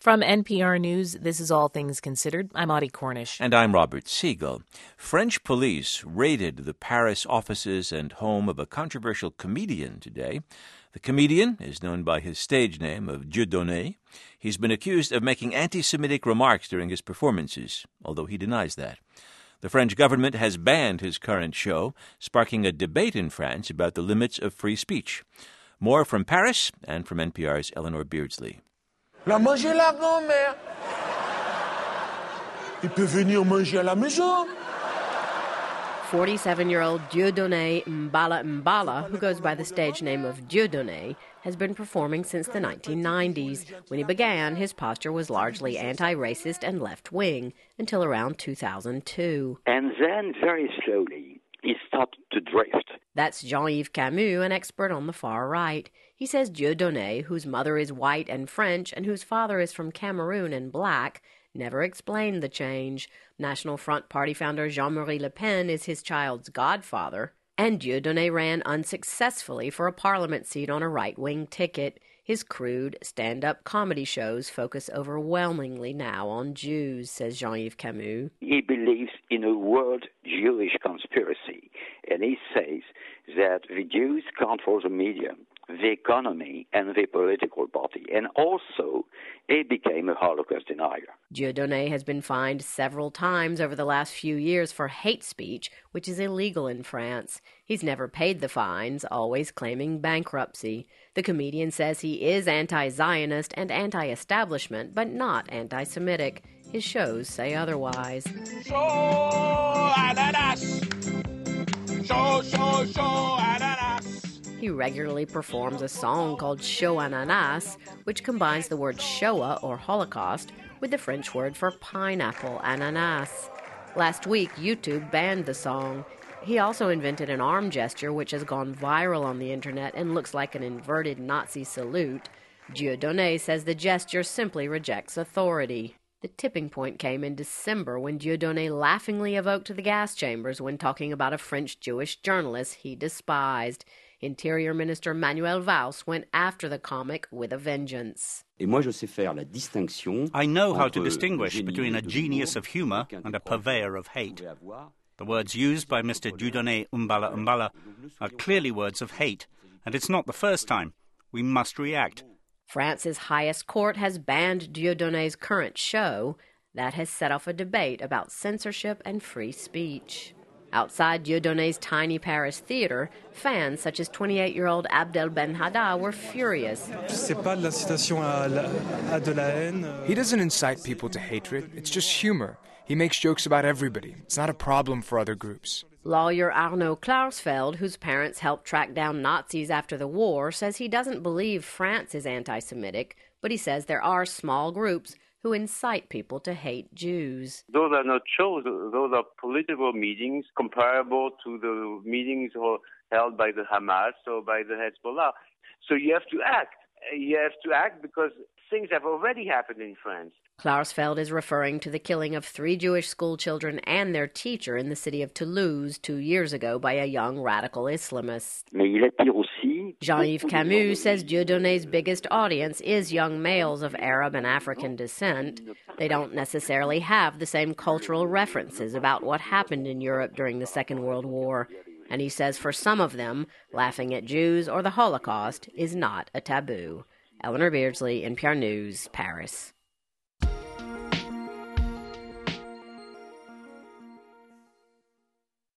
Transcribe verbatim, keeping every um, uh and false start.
From N P R News, this is All Things Considered. I'm Audie Cornish. And I'm Robert Siegel. French police raided the Paris offices and home of a controversial comedian today. The comedian is known by his stage name of Dieudonné. He's been accused of making anti-Semitic remarks during his performances, although he denies that. The French government has banned his current show, sparking a debate in France about the limits of free speech. More from Paris and from N P R's Eleanor Beardsley. La manger la grand-mère. Il peut venir manger à la maison. forty-seven-year-old Dieudonné Mbala Mbala, who goes by the stage name of Dieudonné, has been performing since the nineteen nineties. When he began, his posture was largely anti-racist and left-wing until around two thousand two. And then, very slowly, he started to drift. That's Jean-Yves Camus, an expert on the far right. He says Dieudonné, whose mother is white and French and whose father is from Cameroon and black, never explained the change. National Front Party founder Jean-Marie Le Pen is his child's godfather. And Dieudonné ran unsuccessfully for a parliament seat on a right-wing ticket. His crude, stand-up comedy shows focus overwhelmingly now on Jews, says Jean-Yves Camus. He believes in a world Jewish conspiracy, and he says that the Jews control the media, the economy, and the political party, and also he became a Holocaust denier. Dieudonné has been fined several times over the last few years for hate speech, which is illegal in France. He's never paid the fines, always claiming bankruptcy. The comedian says he is anti-Zionist and anti-establishment, but not anti-Semitic. His shows say otherwise. Show ananas. Show, show, show ananas. He regularly performs a song called Show Ananas, which combines the word Shoah, or Holocaust, with the French word for pineapple, ananas. Last week, YouTube banned the song. He also invented an arm gesture which has gone viral on the internet and looks like an inverted Nazi salute. Dieudonné says the gesture simply rejects authority. The tipping point came in December when Dieudonné laughingly evoked the gas chambers when talking about a French Jewish journalist he despised. Interior Minister Manuel Valls went after the comic with a vengeance. I know how to distinguish between a genius of humor and a purveyor of hate. The words used by Mister Dieudonné Mbala Mbala are clearly words of hate, and it's not the first time. We must react. France's highest court has banned Dieudonné's current show. That has set off a debate about censorship and free speech. Outside Dieudonné's tiny Paris theater, fans such as twenty-eight-year-old Abdel Benhada were furious. He doesn't incite people to hatred. It's just humor. He makes jokes about everybody. It's not a problem for other groups. Lawyer Arnaud Klarsfeld, whose parents helped track down Nazis after the war, says he doesn't believe France is anti-Semitic, but he says there are small groups who incite people to hate Jews. Those are not shows. Those are political meetings comparable to the meetings held by the Hamas or by the Hezbollah. So you have to act. You have to act because things have already happened in France. Klarsfeld is referring to the killing of three Jewish schoolchildren and their teacher in the city of Toulouse two years ago by a young radical Islamist. Jean-Yves Camus says Dieudonné's biggest audience is young males of Arab and African descent. They don't necessarily have the same cultural references about what happened in Europe during the Second World War. And he says for some of them, laughing at Jews or the Holocaust is not a taboo. Eleanor Beardsley, N P R News, Paris.